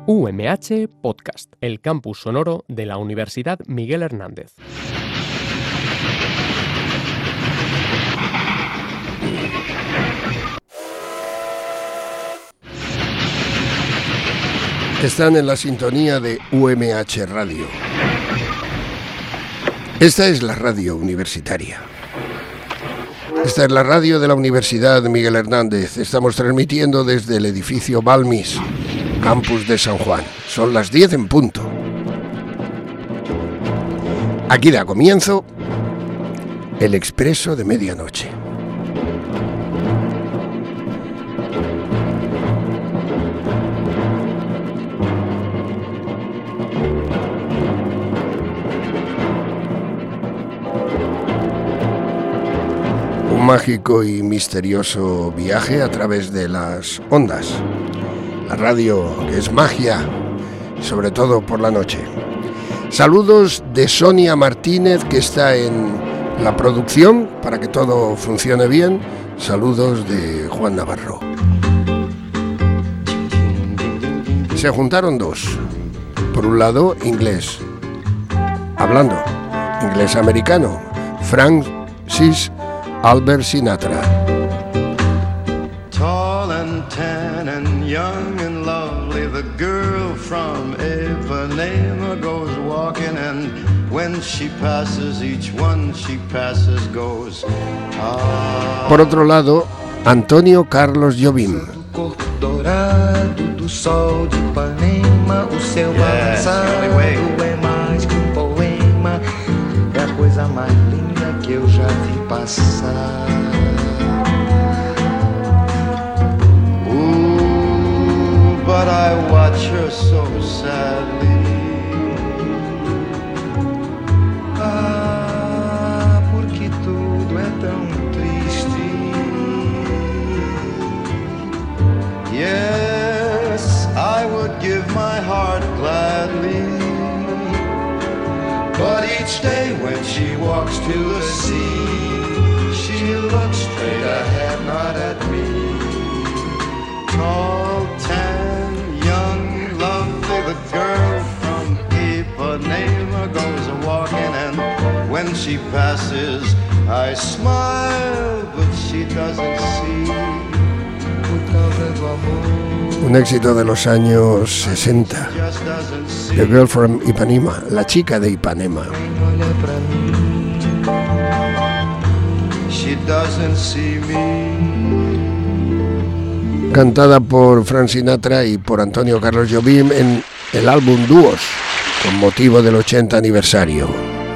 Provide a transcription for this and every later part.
UMH Podcast, el campus sonoro de la Universidad Miguel Hernández. Están en la sintonía de UMH Radio. Esta es la radio universitaria. Esta es la radio de la Universidad Miguel Hernández. Estamos transmitiendo desde el edificio Balmis, campus de San Juan. Son las 10 en punto. Aquí da comienzo el Expreso de Medianoche. Un mágico y misterioso viaje a través de las ondas. La radio, que es magia, sobre todo por la noche. Saludos de Sonia Martínez, que está en la producción, para que todo funcione bien. Saludos de Juan Navarro. Se juntaron dos. Por un lado, inglés, hablando, inglés americano, Francis Albert Sinatra. Tall and tan and young and lovely, the girl from Ipanema goes walking, and when she passes, each one she passes goes. Por otro lado, Antonio Carlos Jobim. Corpo dourado do sol de Ipanema, o céu balançado é mais que poema, é a coisa mais linda que eu já vi passar. But I watch her so sadly. Ah, porque tudo é tão triste. Yes, I would give my heart gladly. But each day when she walks to the sea, she looks straight ahead, not at me. Tall, tan, young, lovely, the girl from Ipanema goes a-walking, and when she passes, I smile, but she doesn't see. Un éxito de los años 60. The Girl from Ipanema, la chica de Ipanema. She doesn't see me. Cantada por Frank Sinatra y por Antonio Carlos Jobim en el álbum Dúos, con motivo del 80 aniversario.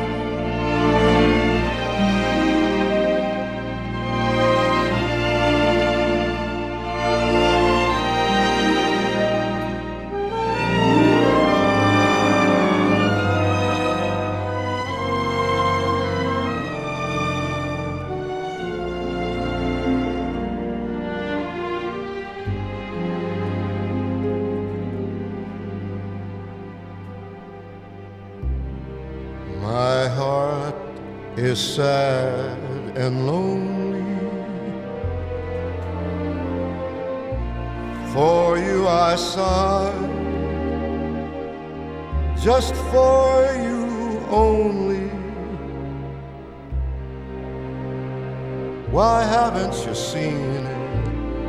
My heart is sad and lonely. For you I sigh, just for you only. Why haven't you seen it?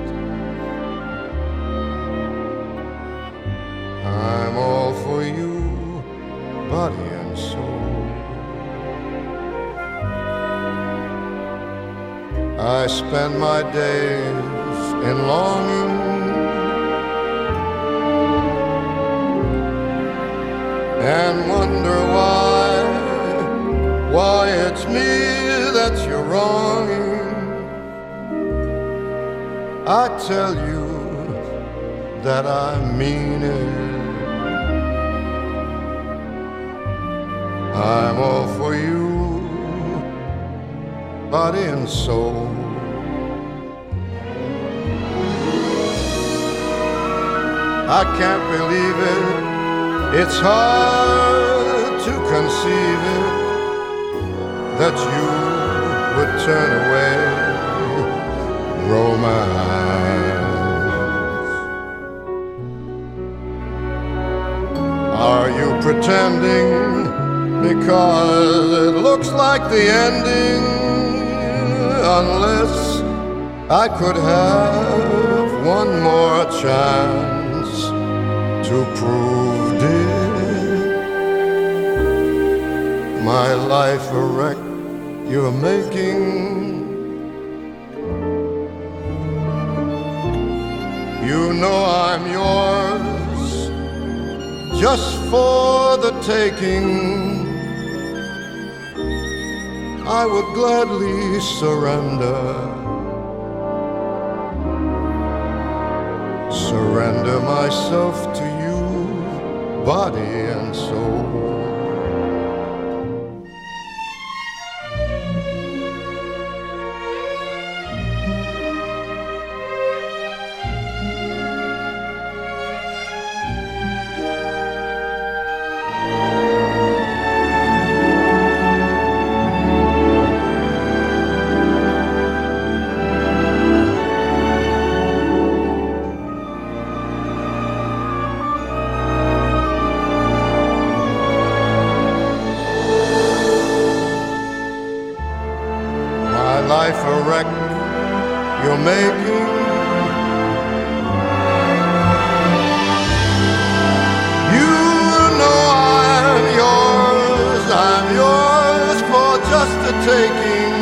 I'm all for you, body and soul. I spend my days in longing, and wonder why it's me that you're wronging. I tell you that I mean it. I'm all for you, body and soul. I can't believe it, it's hard to conceive it, that you would turn away romance. like the ending unless I could have one more chance to prove, dear, my life a wreck you're making. You know I'm yours just for the taking. I would gladly surrender myself to you, body and soul. Life a wreck you're making. You know I'm yours for just the taking.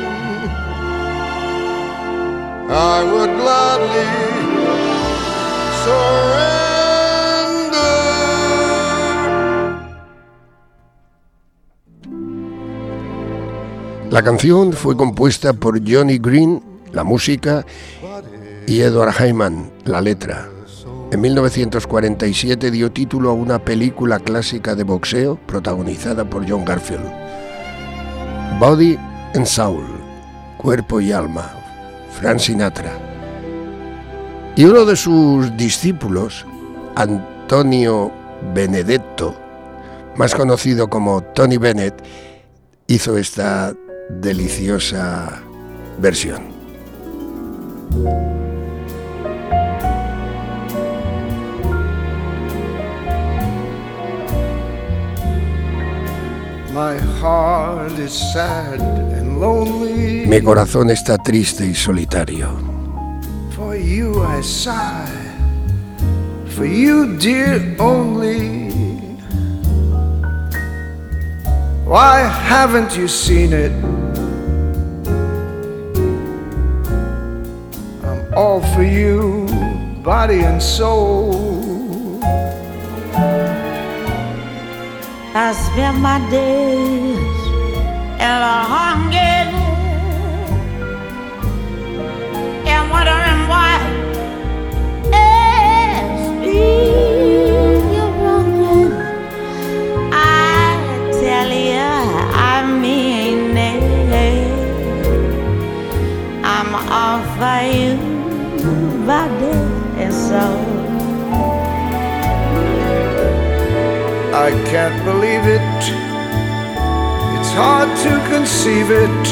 I would gladly surrender. La canción fue compuesta por Johnny Green, la música, y Edward Hyman, la letra. En 1947 dio título a una película clásica de boxeo protagonizada por John Garfield. Body and Soul, Cuerpo y Alma, Frank Sinatra. Y uno de sus discípulos, Antonio Benedetto, más conocido como Tony Bennett, hizo esta deliciosa versión. My heart is sad and lonely. Mi corazón está triste y solitario. For you I sigh. For you, dear, only. Why haven't you seen it? I'm all for you, body and soul. I spend my days in a hunger and wondering why you're wrong. I tell you, I mean it. I'm all for you, body and soul. I can't believe it. It's hard to conceive it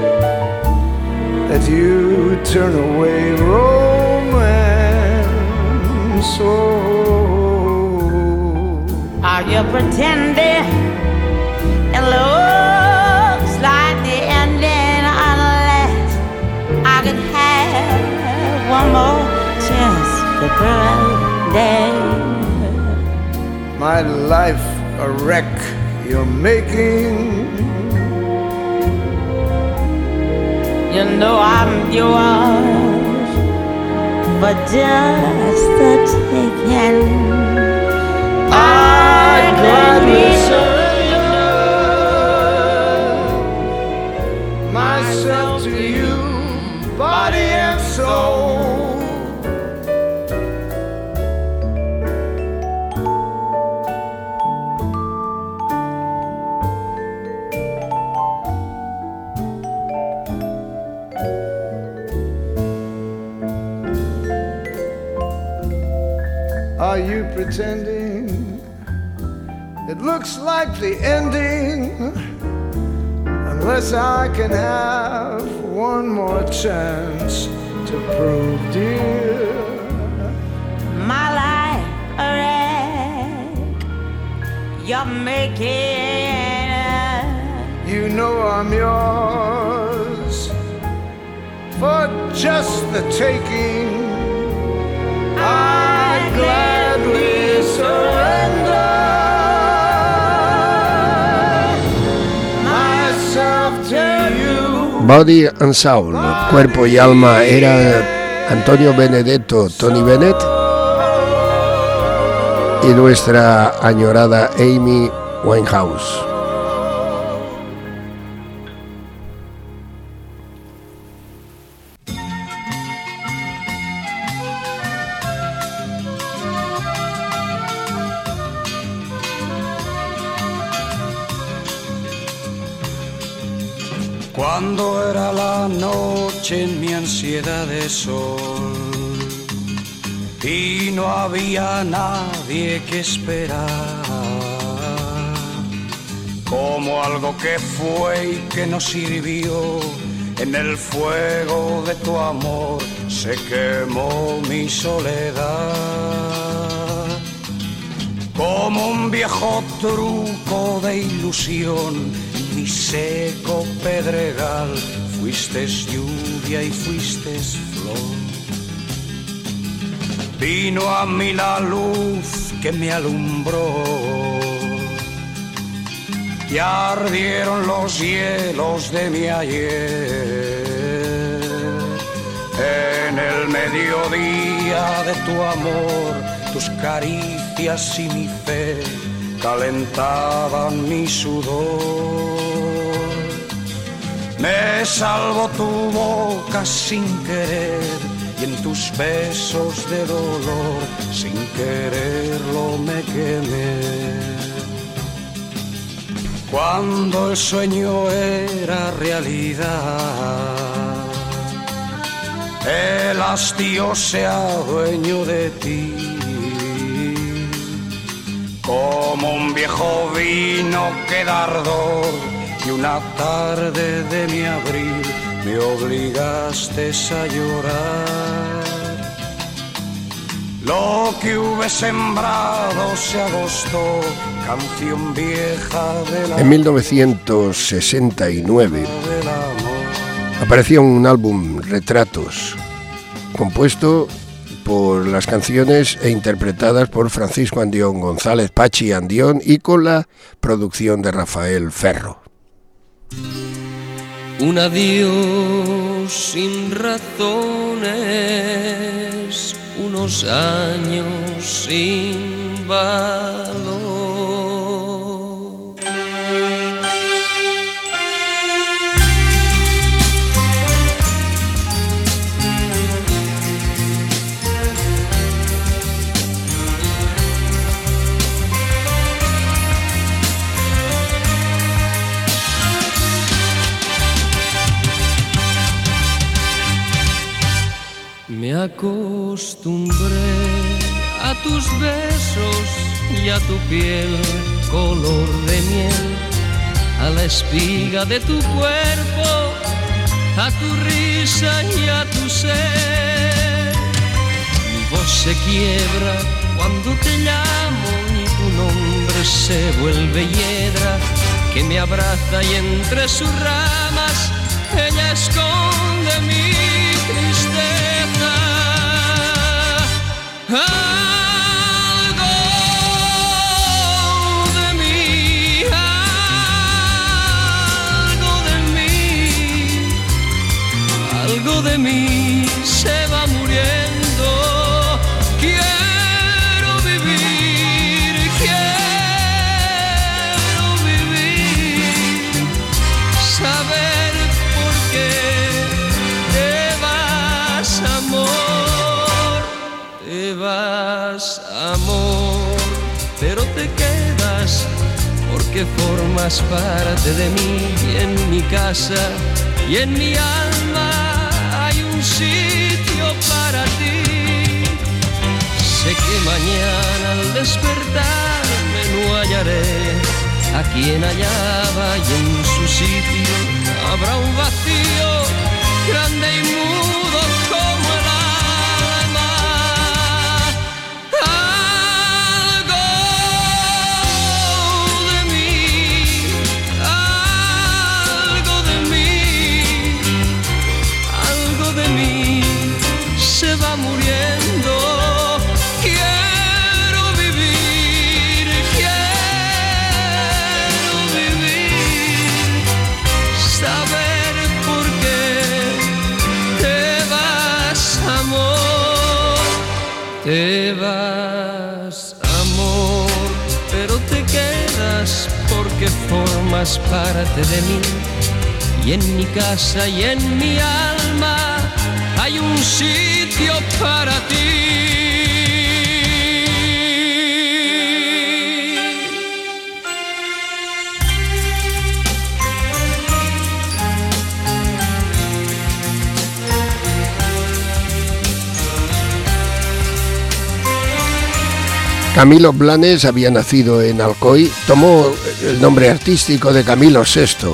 that you turn away romance. Are you pretending? It looks like the ending unless I could have one more chance to prove that. My life a wreck you're making. You know I'm yours for just the taking. I'd gladly surrender myself to you, body and soul. Are you pretending? It looks like the ending, unless I can have one more chance to prove, dear, my life a wreck you're making. you know I'm yours for just the taking. I gladly surrender myself to you. Body and Soul, cuerpo y alma, era Antonio Benedetto, Tony Bennett y nuestra añorada Amy Winehouse. Cuando era la noche en mi ansiedad de sol y no había nadie que esperar, como algo que fue y que no sirvió, en el fuego de tu amor se quemó mi soledad. Como un viejo truco de ilusión, mi seco pedregal, fuiste lluvia y fuiste flor. Vino a mí la luz que me alumbró y ardieron los hielos de mi ayer. En el mediodía de tu amor, tus caricias y mi fe calentaban mi sudor. Me salvó tu boca sin querer y en tus besos de dolor sin quererlo me quemé. Cuando el sueño era realidad, el hastío se adueñó de ti. Como un viejo vino que da ardor y una tarde de mi abril me obligaste a llorar. Lo que hube sembrado se agostó, canción vieja de la... En 1969 apareció un álbum, Retratos, compuesto por las canciones e interpretadas por Francisco Andión González, Pachi Andión, y con la producción de Rafael Ferro. Un adiós sin razones, unos años sin valor. Me acostumbré a tus besos y a tu piel color de miel, a la espiga de tu cuerpo, a tu risa y a tu ser. Mi voz se quiebra cuando te llamo y tu nombre se vuelve hiedra que me abraza y entre sus ramas ella esconde mi tristeza. Algo de mí, algo de mí se va muriendo. Quiero vivir, saber por qué te vas, amor. Te vas, amor, pero te quedas porque formas parte de mí y en mi casa y en mi alma hay un sitio para ti. Sé que mañana al despertarme no hallaré a quien hallaba y en su sitio habrá un vacío grande y mudo como el alma. Algo está muriendo. Quiero vivir, saber por qué te vas, amor. Te vas, amor, pero te quedas porque formas parte de mí. Y en mi casa y en mi alma hay un sitio para ti. Camilo Blanes había nacido en Alcoy, tomó el nombre artístico de Camilo VI.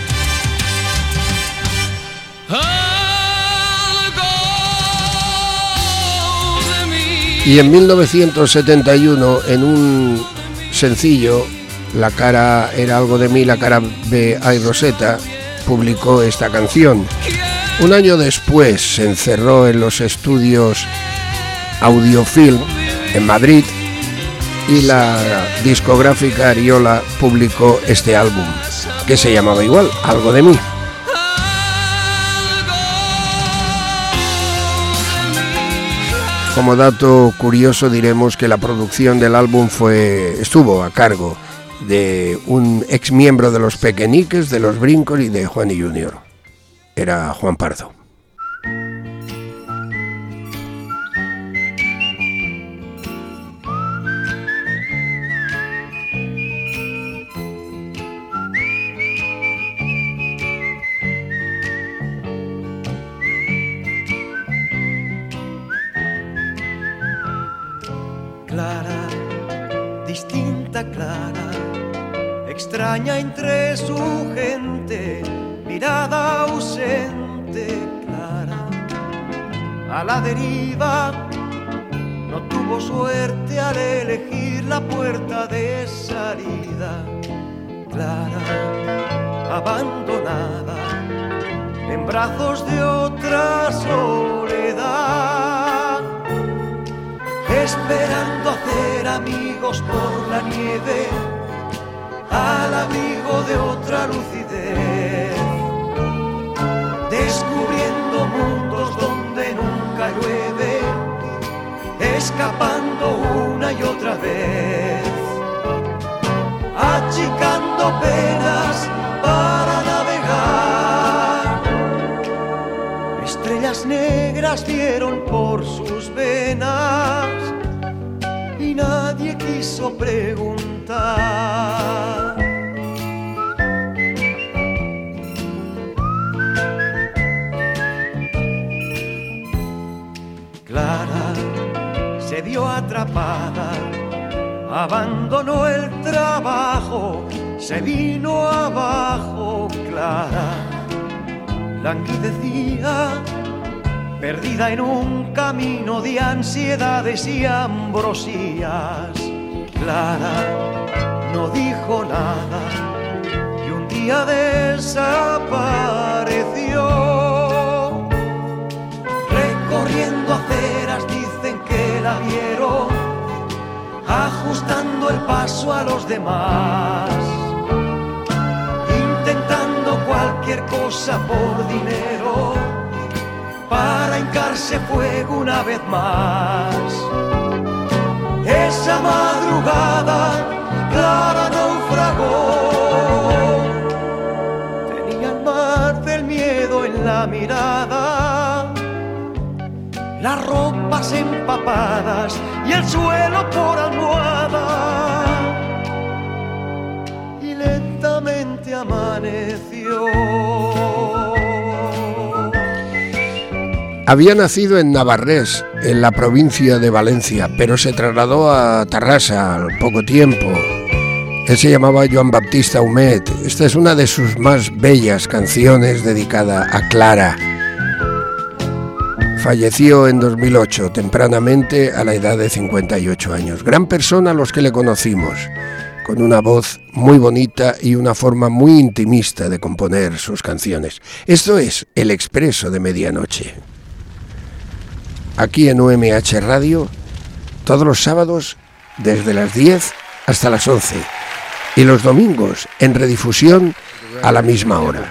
Y en 1971, en un sencillo, La cara era algo de mí, la cara B, ay Rosetta, publicó esta canción. Un año después se encerró en los estudios Audiofilm en Madrid y la discográfica Ariola publicó este álbum, que se llamaba igual, Algo de mí. Como dato curioso diremos que la producción del álbum estuvo a cargo de un ex miembro de los Pequeñiques, de los Brincos y de Juani Junior. Era Juan Pardo. Clara, distinta Clara, extraña entre su gente, mirada ausente Clara, a la deriva, no tuvo suerte al elegir la puerta de salida. Clara, abandonada, en brazos de otra soledad, esperando hacer amigos por la nieve, al abrigo de otra lucidez, descubriendo mundos donde nunca llueve, escapando una y otra vez, achicando penas para navegar. Estrellas negras dieron por sus venas y nadie quiso preguntar. Clara se vio atrapada, abandonó el trabajo, se vino abajo. Clara languidecía, perdida en un camino de ansiedades y ambrosías. Clara no dijo nada y un día desapareció. Recorriendo aceras dicen que la vieron, ajustando el paso a los demás, intentando cualquier cosa por dinero, para hincarse fuego una vez más. Esa madrugada Clara naufragó, tenía el mar del miedo en la mirada, las ropas empapadas y el suelo por almohada, y lentamente amaneció. Había nacido en Navarrés, en la provincia de Valencia, pero se trasladó a Tarrasa al poco tiempo. Él se llamaba Joan Baptista Humet. Esta es una de sus más bellas canciones dedicada a Clara. Falleció en 2008, tempranamente, a la edad de 58 años. Gran persona los que le conocimos, con una voz muy bonita y una forma muy intimista de componer sus canciones. Esto es El Expreso de Medianoche. aquí en UMH Radio, todos los sábados desde las 10 hasta las 11 y los domingos en redifusión a la misma hora.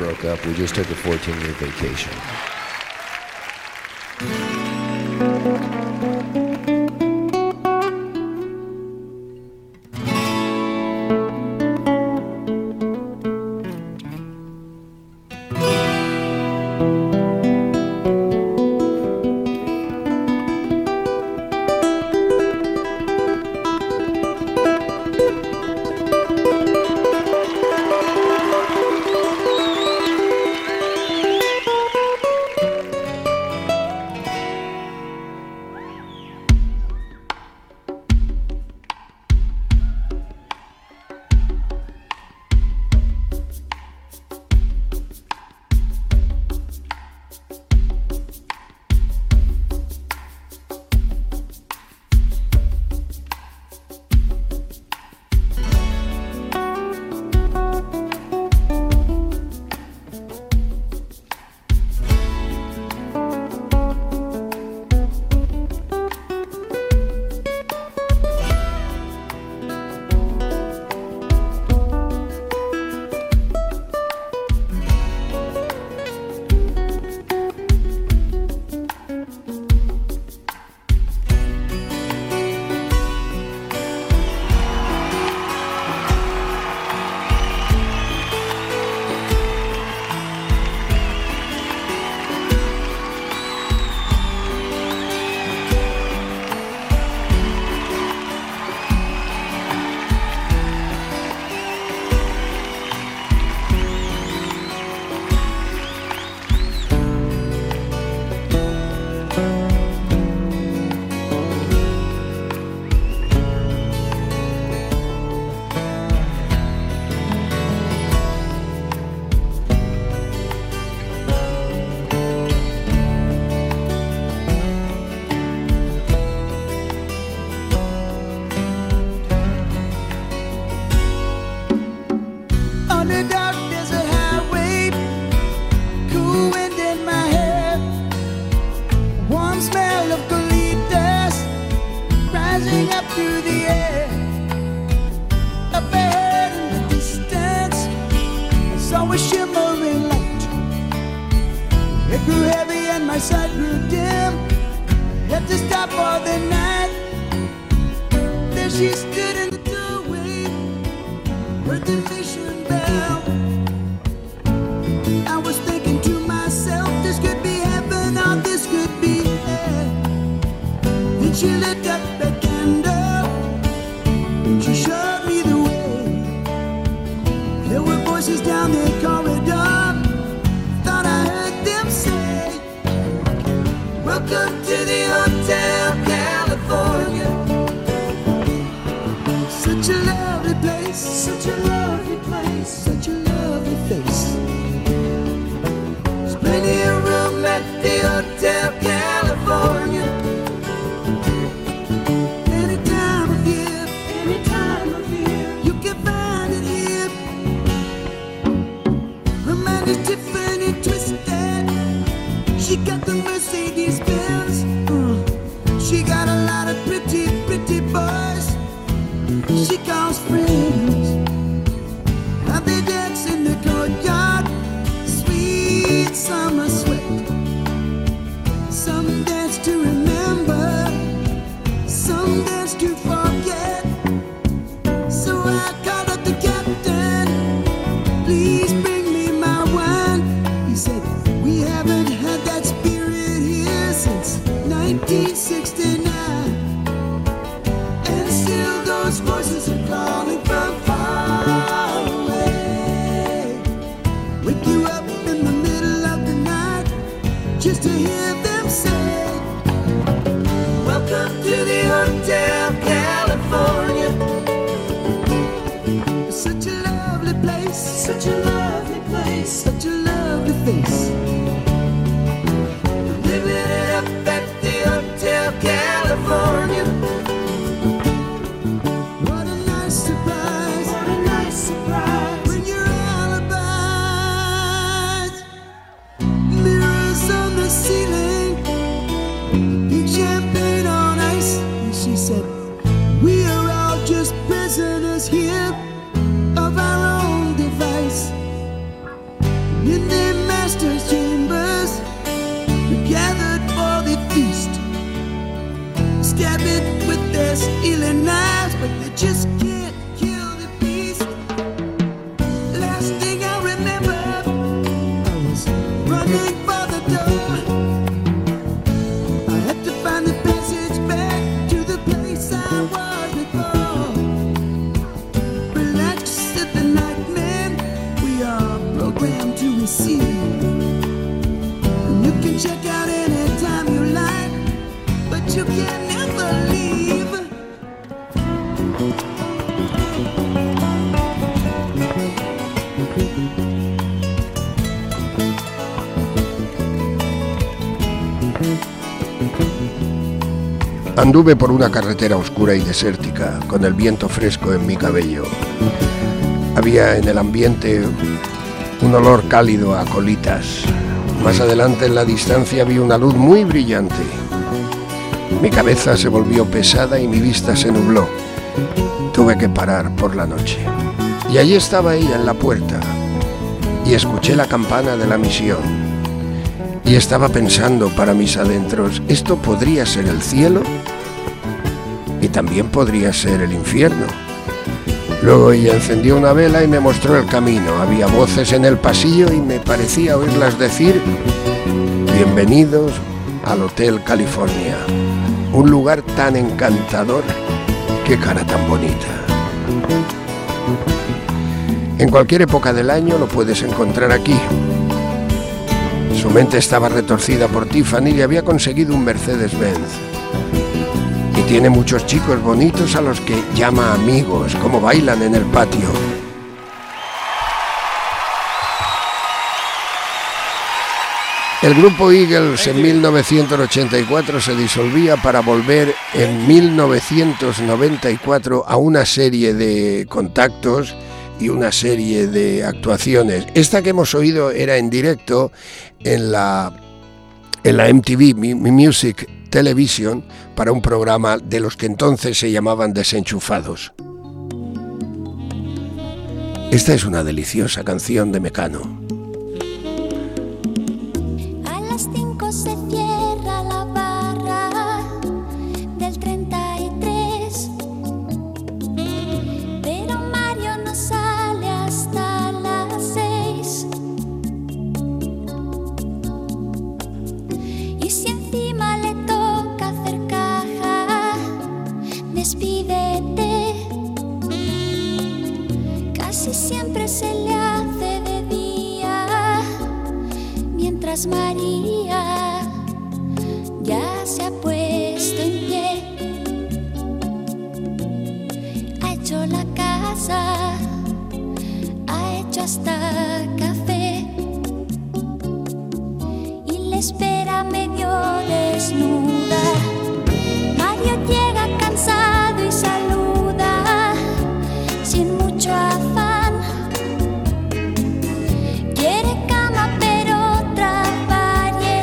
Picture stab it with their stealing knives, but they just can't kill the beast. Last thing I remember, I was running for the door. I had to find the passage back to the place I was before. Relax, said the nightman, we are programmed to receive. And you can check out anytime you like, but you can never leave. Anduve por una carretera oscura y desértica, con el viento fresco en mi cabello. Había en el ambiente un olor cálido a colitas. Más adelante en la distancia vi una luz muy brillante. Mi cabeza se volvió pesada y mi vista se nubló. Tuve que parar por la noche. Y allí estaba ella en la puerta. Y escuché la campana de la misión. Y estaba pensando para mis adentros, ¿esto podría ser el cielo? Y también podría ser el infierno. Luego ella encendió una vela y me mostró el camino. Había voces en el pasillo y me parecía oírlas decir: bienvenidos al Hotel California. Un lugar tan encantador, qué cara tan bonita. En cualquier época del año lo puedes encontrar aquí. Su mente estaba retorcida por Tiffany y había conseguido un Mercedes-Benz. Y tiene muchos chicos bonitos a los que llama amigos, como bailan en el patio. El grupo Eagles en 1984 se disolvía para volver en 1994 a una serie de contactos y una serie de actuaciones. Esta que hemos oído era en directo en la MTV Music Television para un programa de los que entonces se llamaban Desenchufados. Esta es una deliciosa canción de Mecano. A las 5 se cierra la barra del 33, pero Mario no sale hasta las 6. Y si encima le toca hacer caja, despídete. Casi siempre se le hace de día, mientras María ya se ha puesto en pie. Ha hecho la casa, ha hecho hasta café y le espera medio desnuda. Mario llega cansado y saluda sin mucho afán. Quiere cama pero otra variedad.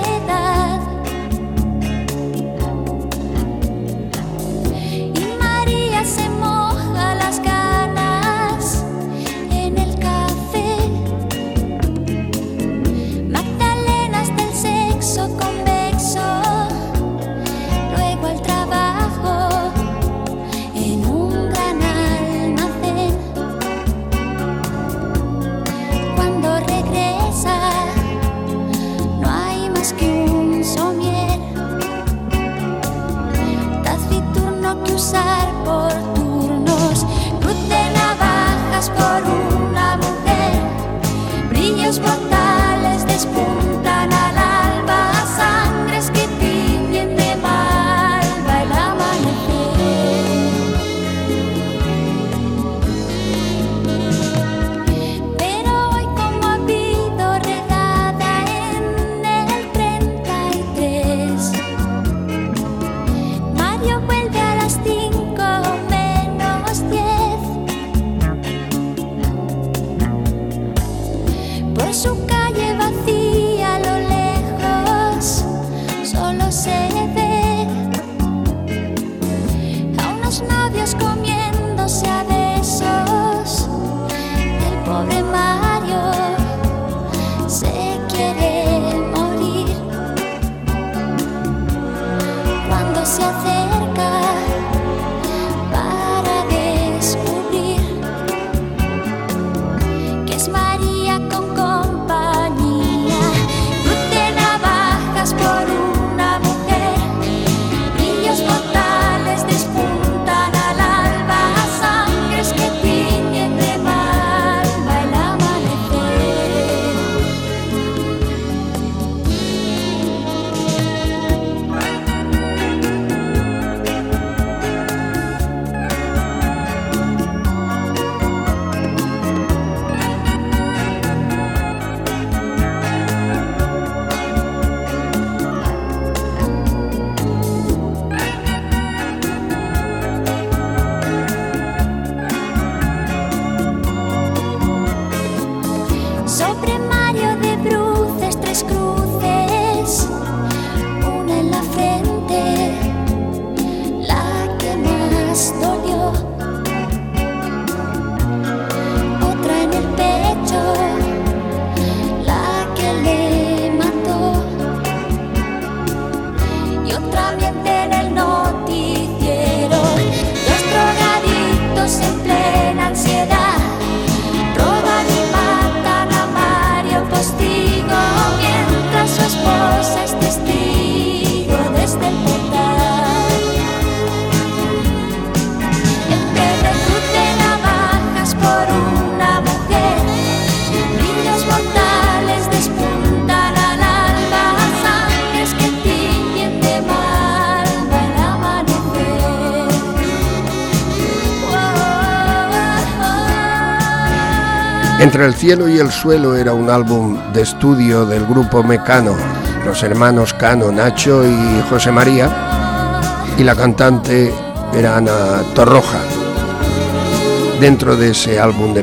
Entre el cielo y el suelo era un álbum de estudio del grupo Mecano, los hermanos Cano, Nacho y José María, y la cantante era Ana Torroja. Dentro de ese álbum de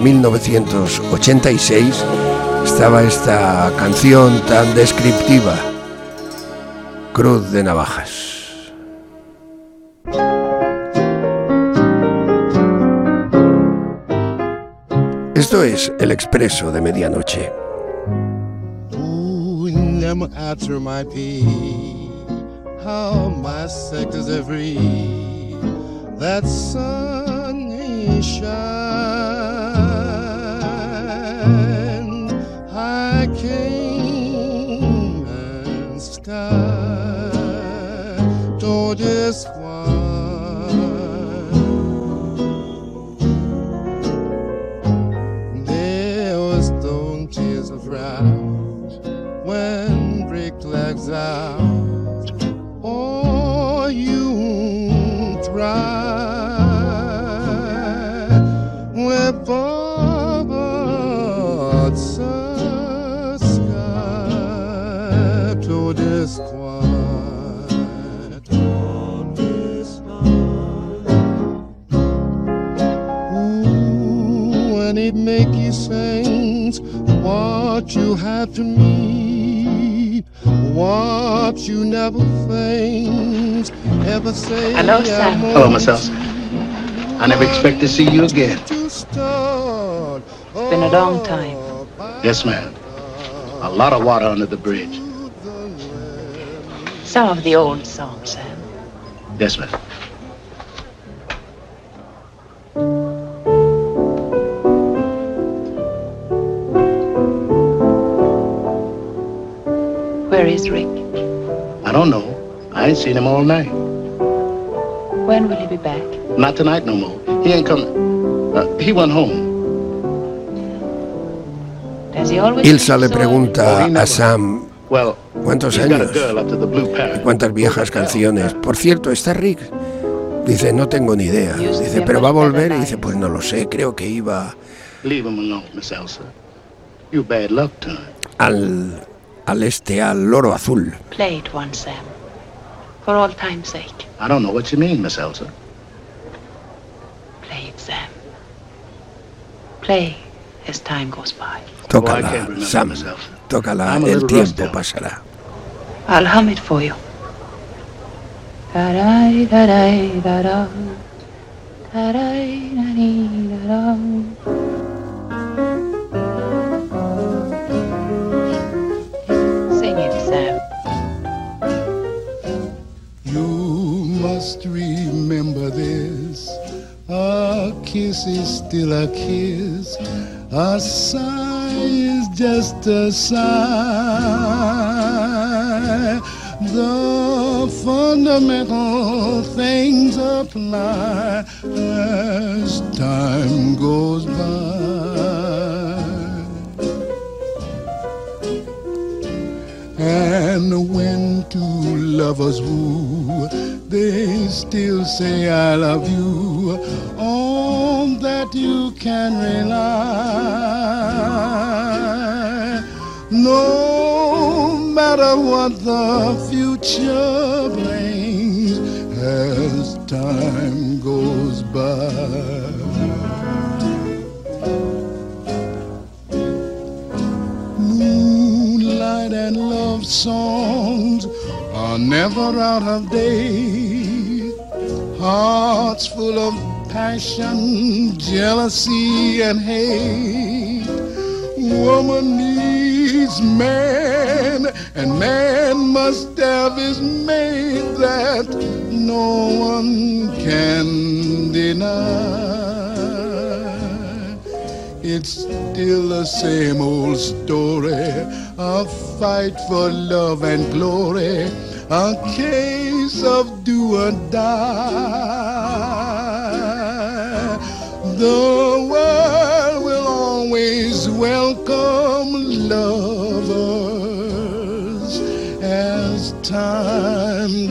1986 estaba esta canción tan descriptiva, Cruz de Navajas. Esto es El Expreso de Medianoche. Never answer my plea, how my sectors every that sunny shine. I came and sky to this one. There was stone tears of round when brick legs out, or you try with forward sky to this quiet on this ooh, and it make you think what you had to me, what you never think, ever say. Hello, Sam. Hello, Miss Elsa. I never expect to see you again. It's been a long time. Yes, ma'am. A lot of water under the bridge. Some of the old songs, Sam. Yes, ma'am. Where is Rick? I don't know. I ain't seen him all night. When will he be back? Not tonight no more. He ain't coming. He went home. Does he always Ilsa le pregunta a Sam cuántos he's got a años girl up to the Blue y Parrot. cuántas viejas canciones. Por cierto, ¿está Rick? Dice, no tengo ni idea. Dice, ¿pero va a volver? Y dice, pues no lo sé, creo que iba Leave him alone, Miss Elsa. You bad luck to him. al Loro Azul. Play it once, Sam. For all time's sake. I don't know what you mean, Miss Elsa. Play it, Sam. Play as time goes by. Tócala, Sam. Tócala, el tiempo pasará. I'll hum it for you. Da-dai, da-dai, da-da. Da-dai, da-dai, da-da. Sing it, Sam. You must remember this. A kiss is still a kiss. A sigh is just a sigh. The fundamental things apply as time goes by. And when two lovers woo, they still say I love you. On that you can rely. No matter what the future brings as time goes by. Moonlight and love songs are never out of date. Hearts full of passion, jealousy, and hate. Woman needs man, and man must have his mate that no one can deny. It's still the same old story, a fight for love and glory, a case of do or die. The world will always welcome lovers as time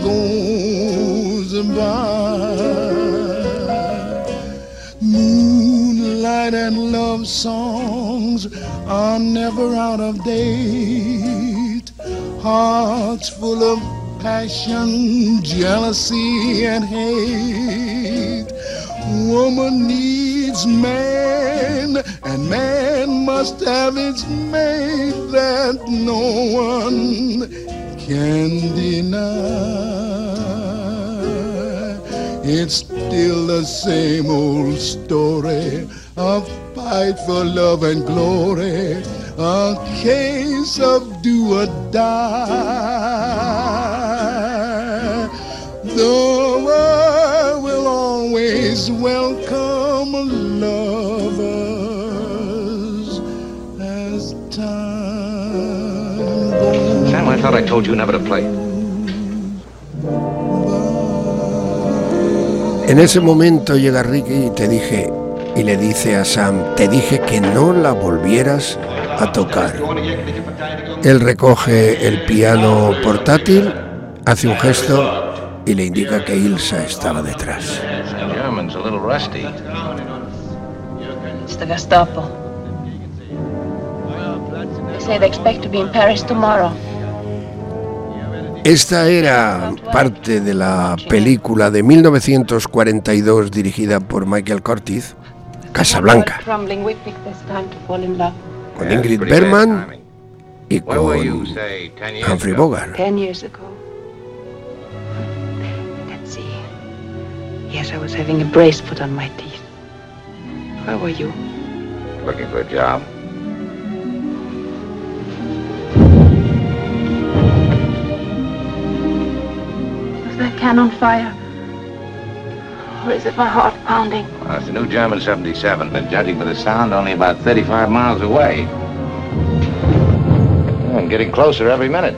goes by. Moonlight pride and love songs are never out of date. Hearts full of passion, jealousy, and hate. Woman needs man, and man must have its mate that no one can deny. It's still the same old story, a fight for love and glory, a case of do or die. The world will always welcome lovers as time goes. Sam, I thought I told you never to play. En ese momento llega Ricky y le dice a Sam, te dije que no la volvieras a tocar. Él recoge el piano portátil, hace un gesto y le indica que Ilsa estaba detrás. It's the Gestapo. They say they expect to be in Paris tomorrow. Esta era parte de la película de 1942 dirigida por Michael Curtiz, Casablanca, con Ingrid Bergman y con Humphrey Bogart. 10 years ago. Let's see. Yes, I was having a brace put on my teeth. Where were you? Looking for a job. Was that cannon fire? Or is it my heart pounding? Well, it's a new German 77, but judging by the sound, only about 35 miles away. And getting closer every minute.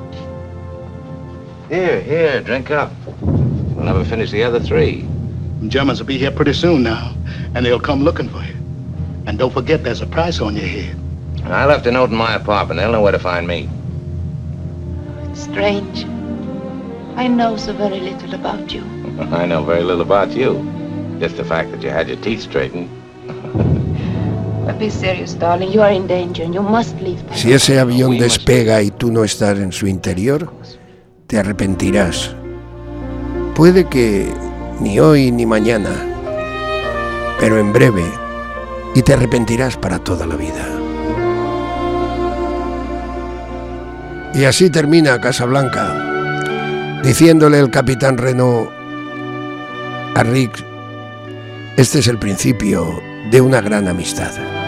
Here, drink up. We'll never finish the other 3. The Germans will be here pretty soon now, and they'll come looking for you. And don't forget, there's a price on your head. I left a note in my apartment. They'll know where to find me. It's strange. I know so very little about you. I know very little about you. Just the fact that you had your teeth straightened. But be serious, darling. You are in danger and you must leave. Si ese avión despega y tú no estás en su interior, te arrepentirás. Puede que ni hoy ni mañana, pero en breve, y te arrepentirás para toda la vida. Y así termina Casablanca, diciéndole el capitán Renault a Rick, este es el principio de una gran amistad.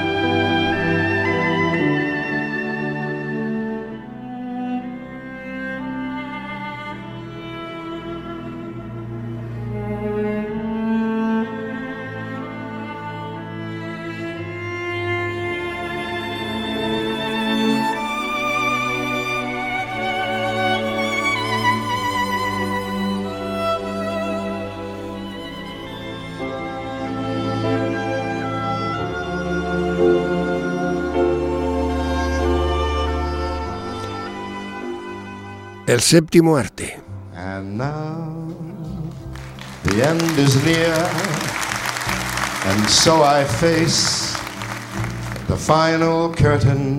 El séptimo arte. And now the end is near, and so I face the final curtain.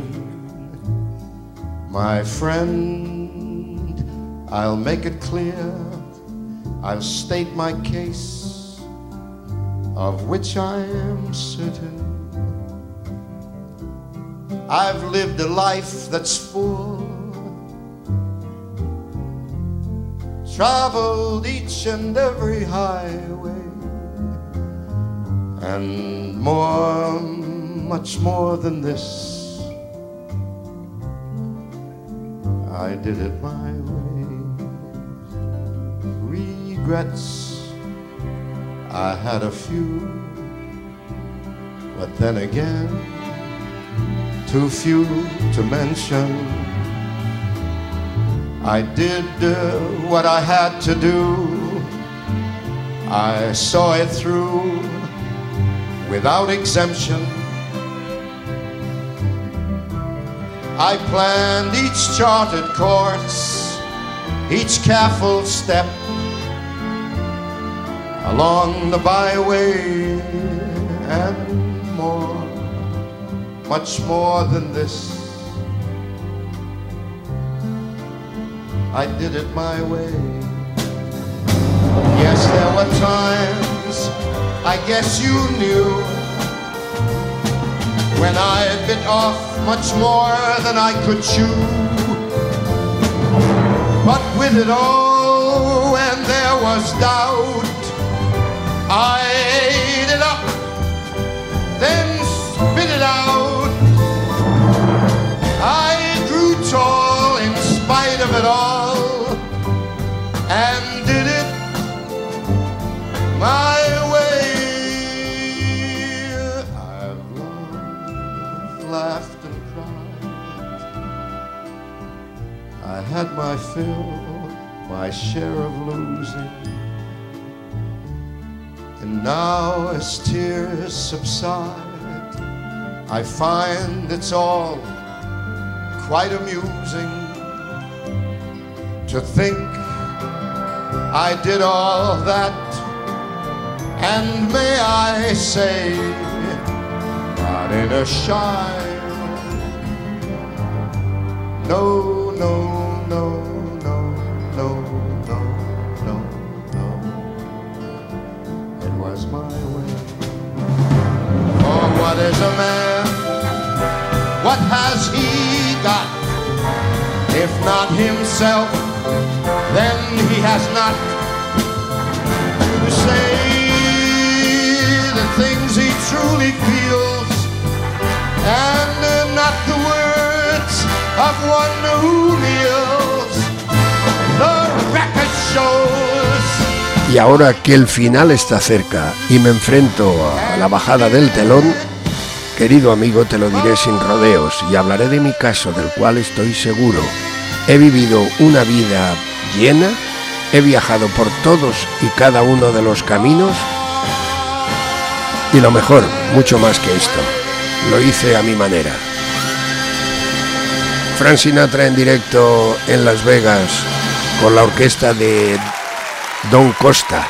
My friend, I'll make it clear, I'll state my case, of which I am certain. I've lived a life that's full, traveled each and every highway, and more, much more than this, I did it my way. Regrets, I had a few, but then again, too few to mention. I did what I had to do. I saw it through without exemption. I planned each charted course, each careful step along the byway, and more, much more than this. I did it my way. Yes, there were times, I guess you knew, when I bit off much more than I could chew. But with it all, when there was doubt, I ate it up, then spit it out. I grew tall in spite of it all, and did it my way. I've loved, laughed and cried. I had my fill, my share of losing. And now as tears subside, I find it's all quite amusing to think I did all that. And may I say, not in a shy, no, no, no, no, no, no, no, no. It was my way. For what is a man? What has he got? If not himself, then he has not to say the things he truly feels, and not the words of one who kneels. The record shows. Y ahora que el final está cerca y me enfrento a la bajada del telón, querido amigo, te lo diré sin rodeos y hablaré de mi caso, del cual estoy seguro. He vivido una vida llena, he viajado por todos y cada uno de los caminos y lo mejor, mucho más que esto, lo hice a mi manera. Frank Sinatra en directo en Las Vegas con la orquesta de Don Costa.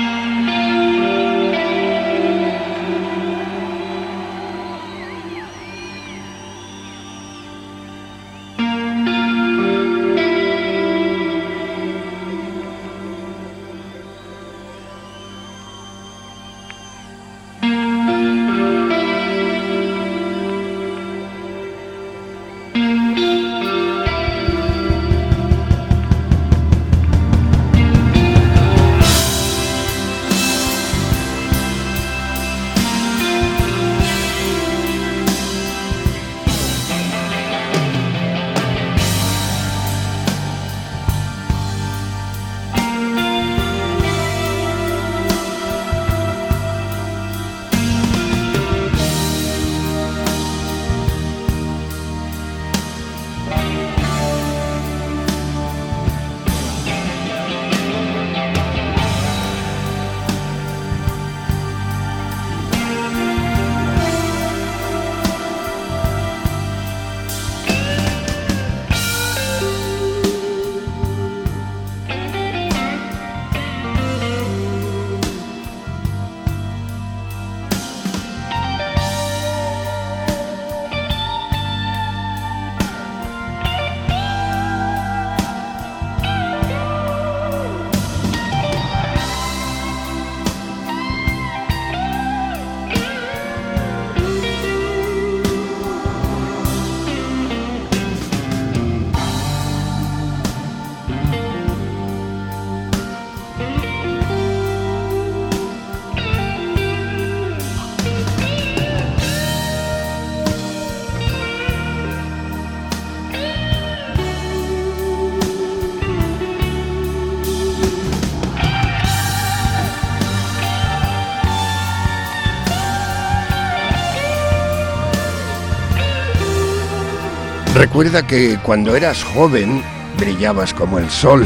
Recuerda que cuando eras joven brillabas como el sol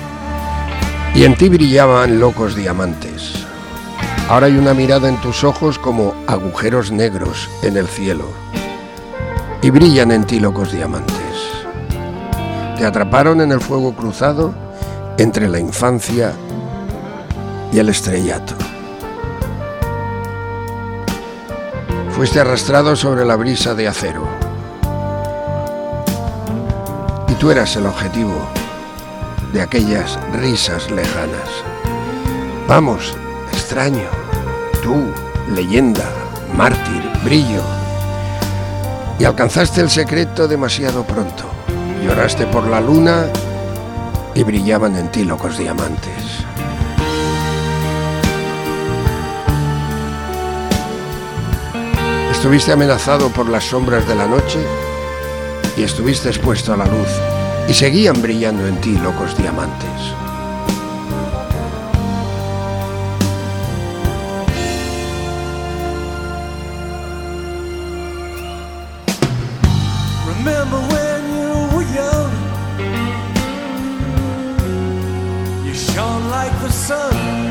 y en ti brillaban locos diamantes. Ahora hay una mirada en tus ojos como agujeros negros en el cielo y brillan en ti locos diamantes. Te atraparon en el fuego cruzado entre la infancia y el estrellato. Fuiste arrastrado sobre la brisa de acero. Y tú eras el objetivo de aquellas risas lejanas. Vamos, extraño, tú, leyenda, mártir, brillo. Y alcanzaste el secreto demasiado pronto. Lloraste por la luna y brillaban en ti locos diamantes. Estuviste amenazado por las sombras de la noche y estuviste expuesto a la luz y seguían brillando en ti locos diamantes. Remember when you were young, you shone like the sun.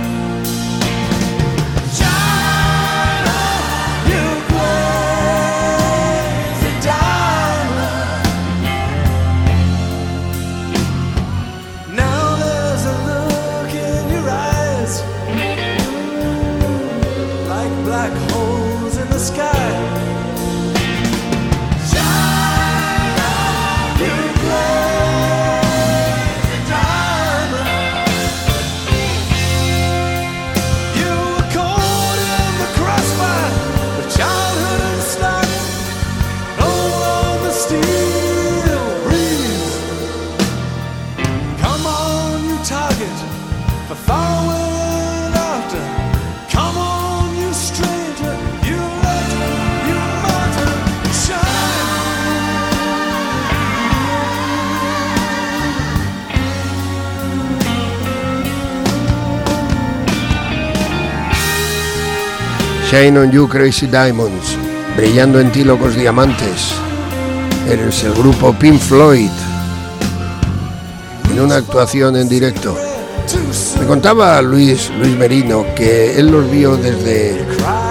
Shine on you crazy diamonds, brillando en ti locos diamantes. Eres el grupo Pink Floyd en una actuación en directo. Me contaba Luis Merino que él los vio desde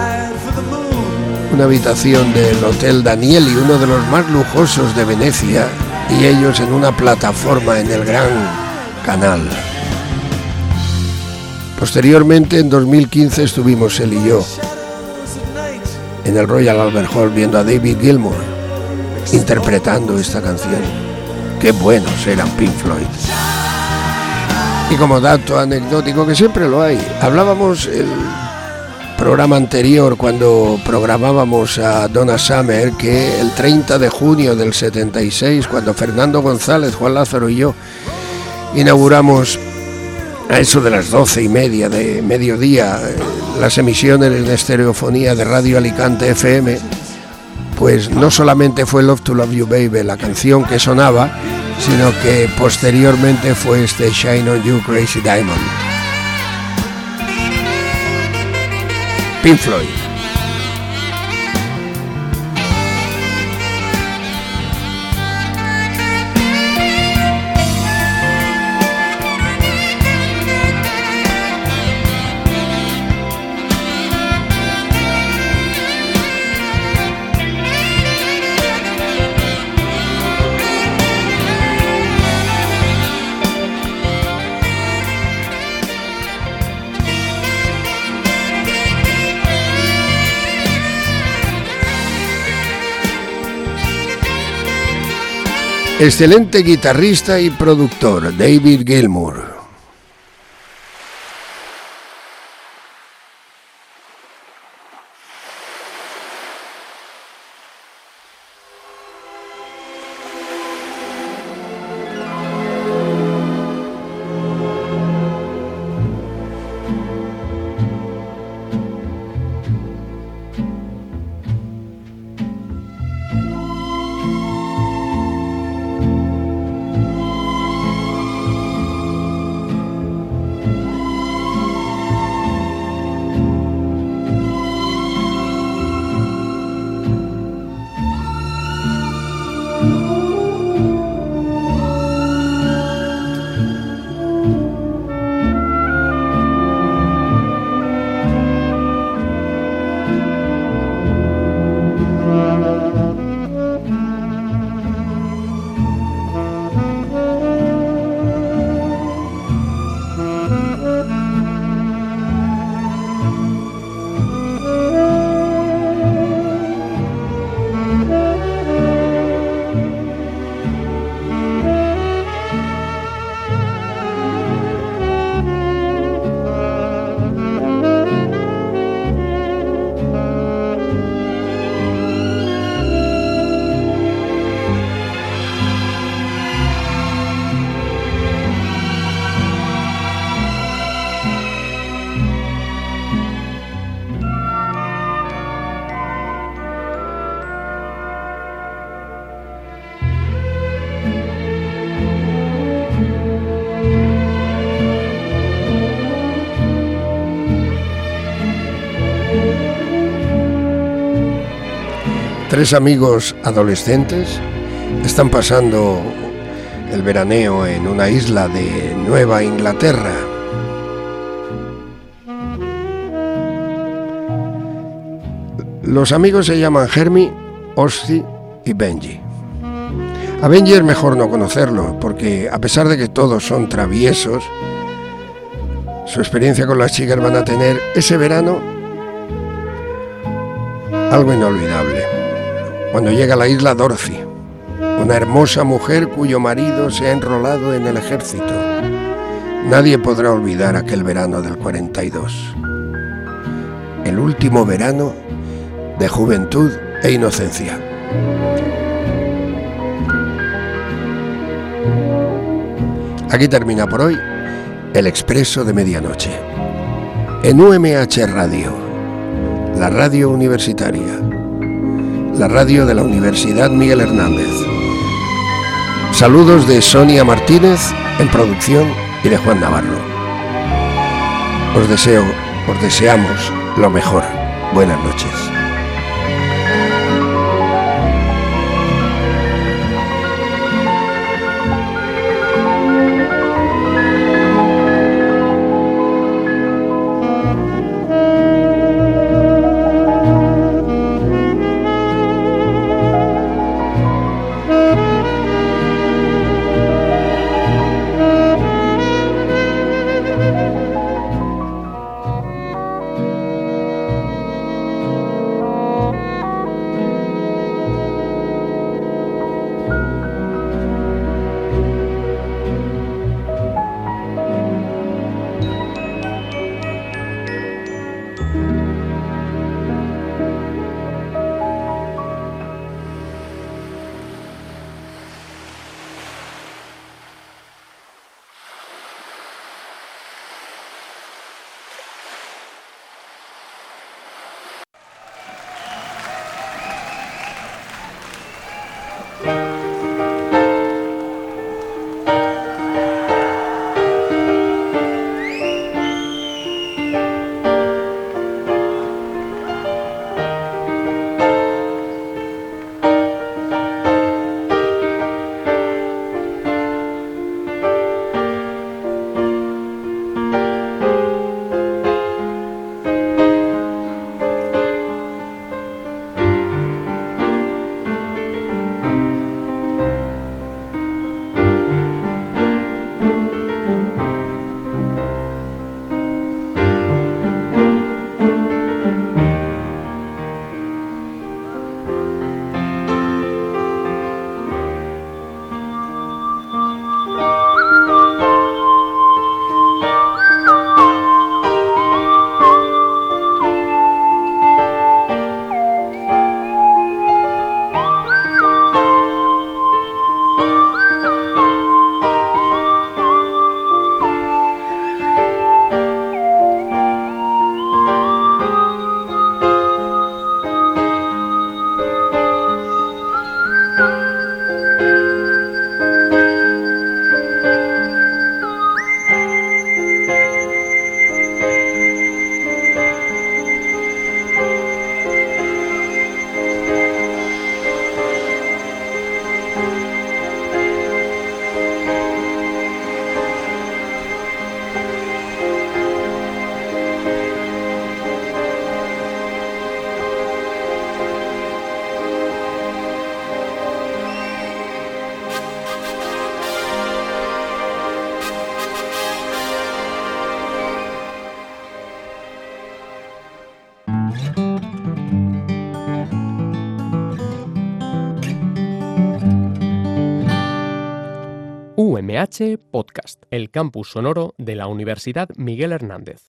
una habitación del Hotel Danieli, uno de los más lujosos de Venecia, y ellos en una plataforma en el Gran Canal. Posteriormente, en 2015, estuvimos él y yo en el Royal Albert Hall viendo a David Gilmour interpretando esta canción. Qué buenos eran Pink Floyd. Y como dato anecdótico, que siempre lo hay, hablábamos el programa anterior cuando programábamos a Donna Summer que el 30 de junio del 76, cuando Fernando González, Juan Lázaro y yo inauguramos a eso de las 12:30 de mediodía las emisiones en estereofonía de Radio Alicante FM, pues no solamente fue Love to Love You Baby la canción que sonaba, sino que posteriormente fue este Shine on You Crazy Diamond. Pink Floyd. Excelente guitarrista y productor, David Gilmour. Tres amigos adolescentes están pasando el veraneo en una isla de Nueva Inglaterra. Los amigos se llaman Hermie, Ozzy y Benji. A Benji es mejor no conocerlo, porque a pesar de que todos son traviesos, su experiencia con las chicas van a tener ese verano algo inolvidable. Cuando llega a la isla Dorothy, una hermosa mujer cuyo marido se ha enrolado en el ejército. Nadie podrá olvidar aquel verano del 42. El último verano de juventud e inocencia. Aquí termina por hoy el Expreso de Medianoche. En UMH Radio, la radio universitaria, la radio de la Universidad Miguel Hernández. Saludos de Sonia Martínez en producción y de Juan Navarro. Os deseamos lo mejor. Buenas noches. UMH Podcast, el campus sonoro de la Universidad Miguel Hernández.